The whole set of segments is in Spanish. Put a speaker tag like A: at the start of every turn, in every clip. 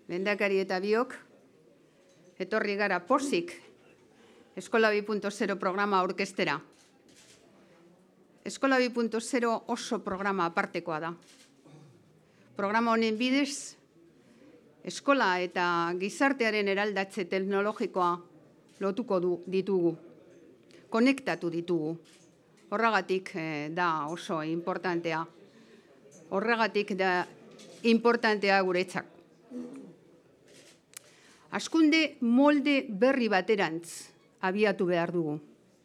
A: lehendakari eta biok, etorri gara pozik Eskola 2.0 programa aurkeztera. Eskola 2.0 oso programa apartekoa da. Programa honen bidez, eskola eta gizartearen eraldatze teknologikoa lotuko ditugu, konektatu ditugu. Horregatik da oso importantea. Horregatik da importantea guretzak. Hazkunde molde berri baterantz abiatu behar dugu.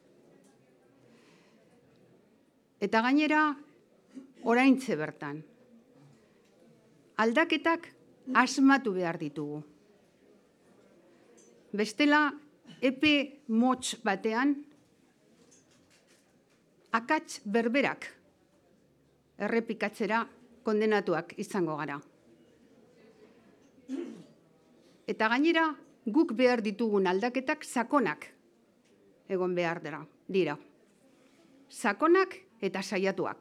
A: Eta gainera, oraintze bertan. Aldaketak asmatu behar ditugu. Bestela, epe motz batean, akats berberak errepikatzera kondenatuak izango gara. Eta gainera, guk behar ditugun aldaketak sakonak egon behar dira. Sakonak eta saiatuak.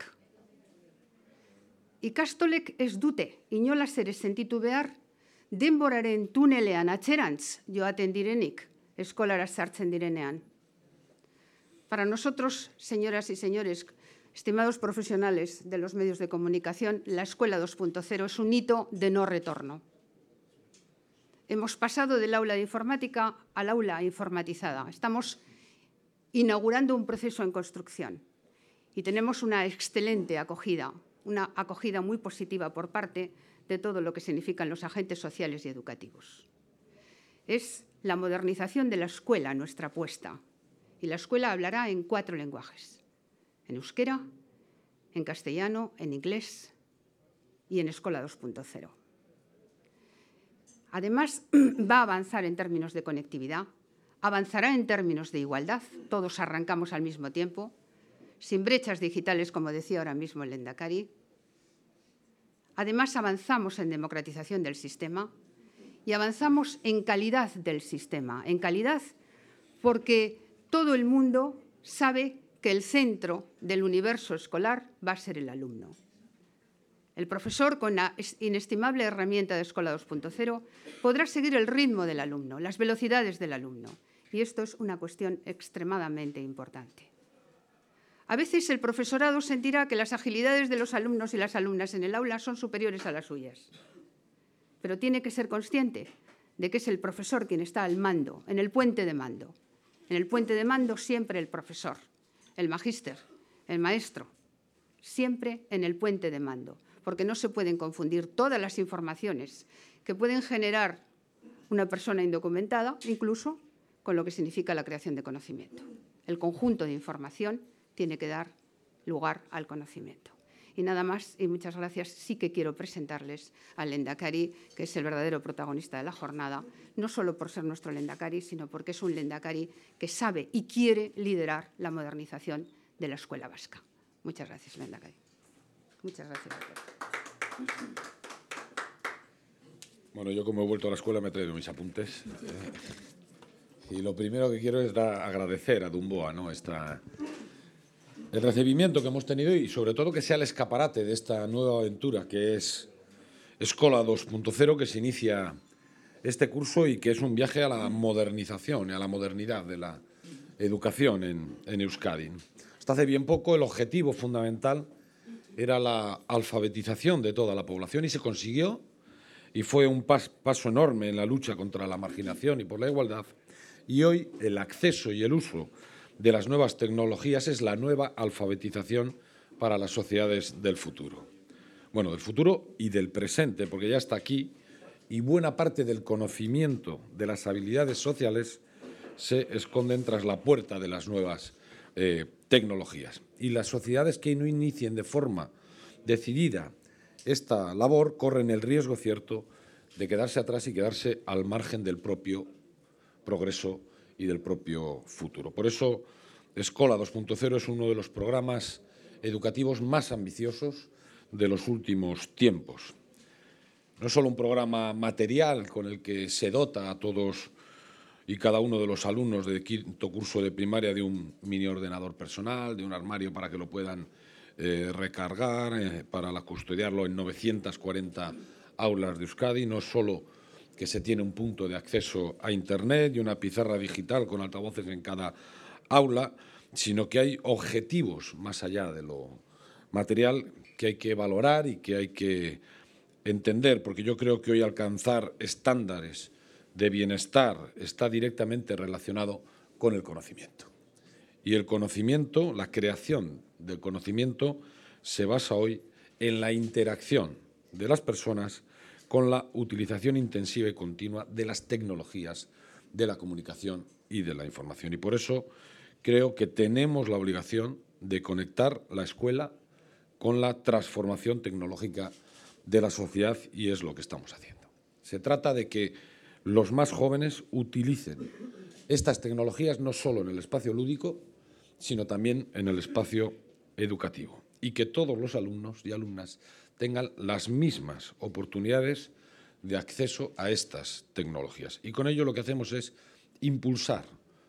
A: Ikastolek ez dute inolaz ere sentitu behar denboraren tunelean atzerantz joaten direnik eskolara sartzen direnean. Para nosotros, señoras y señores, estimados profesionales de los medios de comunicación, la Escuela 2.0 es un hito de no retorno. Hemos pasado del aula de informática al aula informatizada. Estamos inaugurando un proceso en construcción y tenemos una excelente acogida, una acogida muy positiva por parte de todo lo que significan los agentes sociales y educativos. Es la modernización de la escuela nuestra apuesta y la escuela hablará en 4 lenguajes, en euskera, en castellano, en inglés y en Escola 2.0. Además, va a avanzar en términos de conectividad, avanzará en términos de igualdad, todos arrancamos al mismo tiempo, sin brechas digitales, como decía ahora mismo el lehendakari. Además, avanzamos en democratización del sistema y avanzamos en calidad del sistema, en calidad porque todo el mundo sabe que el centro del universo escolar va a ser el alumno. El profesor, con la inestimable herramienta de Escola 2.0, podrá seguir el ritmo del alumno, las velocidades del alumno. Y esto es una cuestión extremadamente importante. A veces el profesorado sentirá que las agilidades de los alumnos y las alumnas en el aula son superiores a las suyas. Pero tiene que ser consciente de que es el profesor quien está al mando, en el puente de mando. En el puente de mando siempre el profesor, el magíster, el maestro, siempre en el puente de mando, porque no se pueden confundir todas las informaciones que pueden generar una persona indocumentada, incluso con lo que significa la creación de conocimiento. El conjunto de información tiene que dar lugar al conocimiento. Y nada más, y muchas gracias, sí que quiero presentarles al lehendakari, que es el verdadero protagonista de la jornada, no solo por ser nuestro lehendakari, sino porque es un lehendakari que sabe y quiere liderar la modernización de la escuela vasca. Muchas gracias, lehendakari. Muchas gracias a todos.
B: Bueno, yo como he vuelto a la escuela me he traído mis apuntes. Y lo primero que quiero es agradecer a Dumboa, ¿no? El recibimiento que hemos tenido y sobre todo que sea el escaparate de esta nueva aventura que es Escola 2.0, que se inicia este curso y que es un viaje a la modernización y a la modernidad de la educación en Euskadi. Hasta hace bien poco el objetivo fundamental era la alfabetización de toda la población y se consiguió y fue un paso enorme en la lucha contra la marginación y por la igualdad. Y hoy el acceso y el uso de las nuevas tecnologías es la nueva alfabetización para las sociedades del futuro. Bueno, del futuro y del presente, porque ya está aquí y buena parte del conocimiento de las habilidades sociales se esconden tras la puerta de las nuevas tecnologías. Y las sociedades que no inicien de forma decidida esta labor corren el riesgo cierto de quedarse atrás y quedarse al margen del propio progreso y del propio futuro. Por eso, Escola 2.0 es uno de los programas educativos más ambiciosos de los últimos tiempos. No es solo un programa material con el que se dota a todos y cada uno de los alumnos de quinto curso de primaria de un mini ordenador personal, de un armario para que lo puedan recargar, para custodiarlo en 940 aulas de Euskadi. No es solo que se tiene un punto de acceso a Internet y una pizarra digital con altavoces en cada aula, sino que hay objetivos más allá de lo material que hay que valorar y que hay que entender, porque yo creo que hoy alcanzar estándares de bienestar está directamente relacionado con el conocimiento. Y el conocimiento, la creación del conocimiento, se basa hoy en la interacción de las personas con la utilización intensiva y continua de las tecnologías de la comunicación y de la información. Y por eso creo que tenemos la obligación de conectar la escuela con la transformación tecnológica de la sociedad, y es lo que estamos haciendo. Se trata de que los más jóvenes utilicen estas tecnologías no solo en el espacio lúdico, sino también en el espacio educativo, y que todos los alumnos y alumnas tengan las mismas oportunidades de acceso a estas tecnologías. Y con ello lo que hacemos es impulsar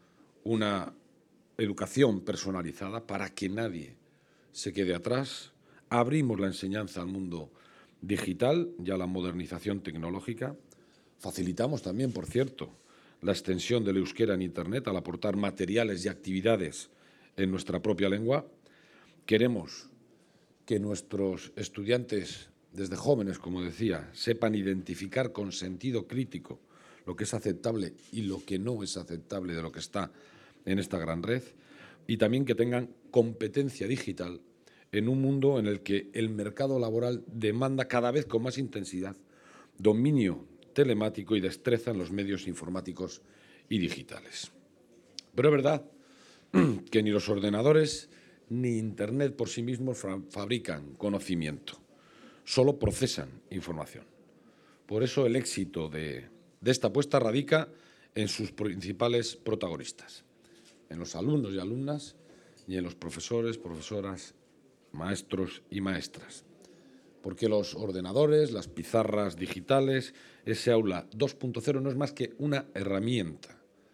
B: una educación personalizada para que nadie se quede atrás. Abrimos la enseñanza al mundo digital y a la modernización tecnológica. Facilitamos también, por cierto, la extensión del euskera en Internet al aportar materiales y actividades en nuestra propia lengua. Queremos que nuestros estudiantes, desde jóvenes, como decía, sepan identificar con sentido crítico lo que es aceptable y lo que no es aceptable de lo que está en esta gran red, y también que tengan competencia digital en un mundo en el que el mercado laboral demanda cada vez con más intensidad dominio telemático y destreza en los medios informáticos y digitales. Pero es verdad que ni los ordenadores ni Internet por sí mismos fabrican conocimiento, solo procesan información. Por eso el éxito de esta apuesta radica en sus principales protagonistas, en los alumnos y alumnas y en los profesores, profesoras, maestros y maestras. Porque los ordenadores, las pizarras digitales, ese aula 2.0 no es más que una herramienta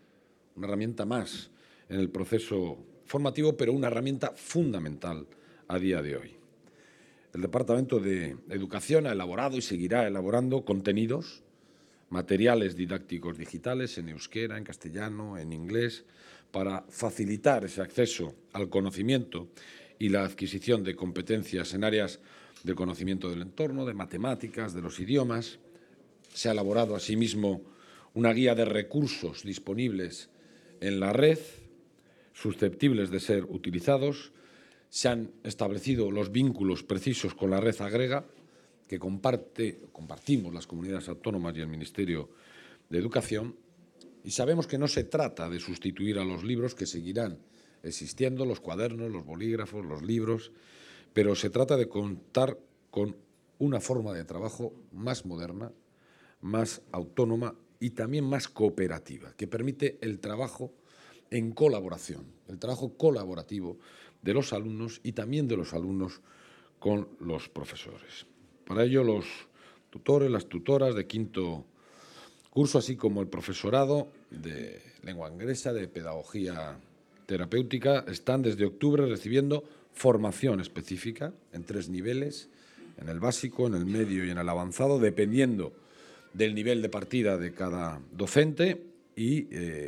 B: más en el proceso formativo, pero una herramienta fundamental a día de hoy. El Departamento de Educación ha elaborado y seguirá elaborando contenidos, materiales didácticos digitales en euskera, en castellano, en inglés, para facilitar ese acceso al conocimiento y la adquisición de competencias en áreas del conocimiento del entorno, de matemáticas, de los idiomas. Se ha elaborado asimismo una guía de recursos disponibles en la red, susceptibles de ser utilizados. Se han establecido los vínculos precisos con la red agrega, que compartimos las comunidades autónomas y el Ministerio de Educación, y sabemos que no se trata de sustituir a los libros, que seguirán existiendo, los cuadernos, los bolígrafos, los libros, pero se trata de contar con una forma de trabajo más moderna, más autónoma y también más cooperativa, que permite el trabajo en colaboración, el trabajo colaborativo de los alumnos y también de los alumnos con los profesores. Para ello, los tutores, las tutoras de quinto curso, así como el profesorado de lengua inglesa, de pedagogía terapéutica, están desde octubre recibiendo formación específica en 3 niveles, en el básico, en el medio y en el avanzado, dependiendo del nivel de partida de cada docente, y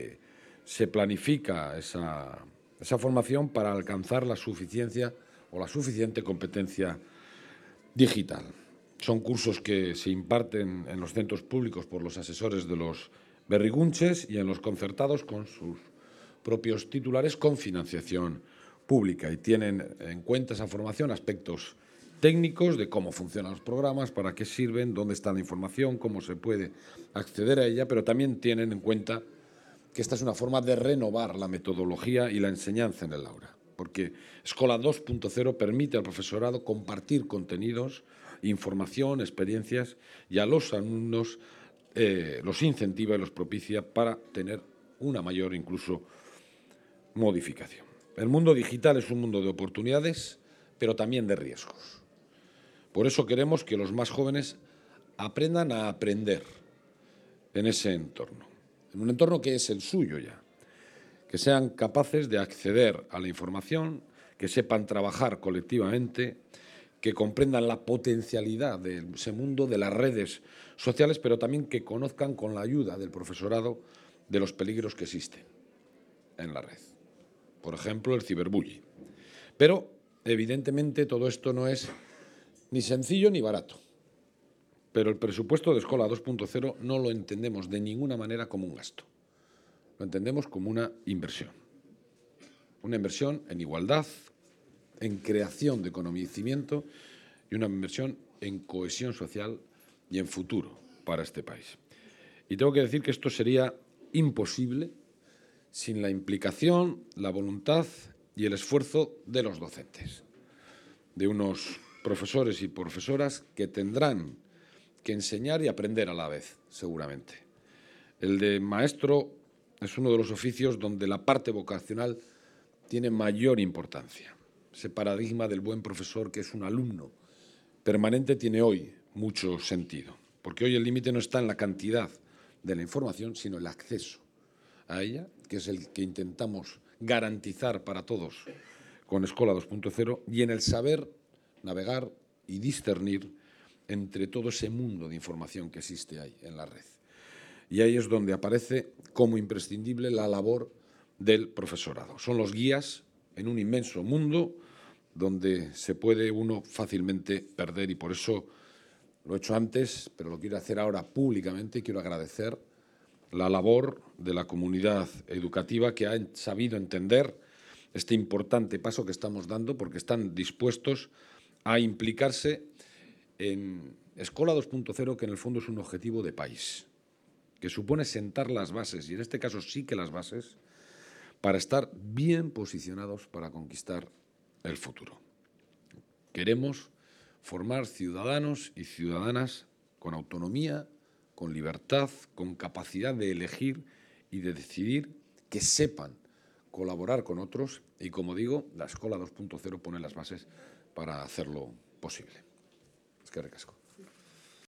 B: se planifica esa formación para alcanzar la suficiencia o la suficiente competencia digital. Son cursos que se imparten en los centros públicos por los asesores de los berrigunches y en los concertados con sus propios titulares con financiación pública, y tienen en cuenta esa formación aspectos técnicos de cómo funcionan los programas, para qué sirven, dónde está la información, cómo se puede acceder a ella, pero también tienen en cuenta que esta es una forma de renovar la metodología y la enseñanza en el aula, porque Escola 2.0 permite al profesorado compartir contenidos, información, experiencias, y a los alumnos los incentiva y los propicia para tener una mayor incluso modificación. El mundo digital es un mundo de oportunidades, pero también de riesgos. Por eso queremos que los más jóvenes aprendan a aprender en ese entorno, en un entorno que es el suyo ya, que sean capaces de acceder a la información, que sepan trabajar colectivamente, que comprendan la potencialidad de ese mundo, de las redes sociales, pero también que conozcan con la ayuda del profesorado de los peligros que existen en la red. Por ejemplo, el ciberbullying. Pero, evidentemente, todo esto no es ni sencillo ni barato. Pero el presupuesto de Escola 2.0 no lo entendemos de ninguna manera como un gasto. Lo entendemos como una inversión. Una inversión en igualdad, en creación de conocimiento y una inversión en cohesión social y en futuro para este país. Y tengo que decir que esto sería imposible sin la implicación, la voluntad y el esfuerzo de los docentes, de unos profesores y profesoras que tendrán que enseñar y aprender a la vez, seguramente. El de maestro es uno de los oficios donde la parte vocacional tiene mayor importancia. Ese paradigma del buen profesor, que es un alumno permanente, tiene hoy mucho sentido, porque hoy el límite no está en la cantidad de la información, sino el acceso a ella, que es el que intentamos garantizar para todos con Escola 2.0, y en el saber navegar y discernir entre todo ese mundo de información que existe ahí en la red. Y ahí es donde aparece como imprescindible la labor del profesorado. Son los guías en un inmenso mundo donde se puede uno fácilmente perder, y por eso lo he hecho antes, pero lo quiero hacer ahora públicamente. Quiero agradecer la labor de la comunidad educativa, que ha sabido entender este importante paso que estamos dando, porque están dispuestos a implicarse en Escola 2.0, que en el fondo es un objetivo de país, que supone sentar las bases, y en este caso sí que las bases, para estar bien posicionados para conquistar el futuro. Queremos formar ciudadanos y ciudadanas con autonomía, con libertad, con capacidad de elegir y de decidir, que sepan colaborar con otros, y, como digo, la Escola 2.0 pone las bases para hacerlo posible. Eskerrik asko.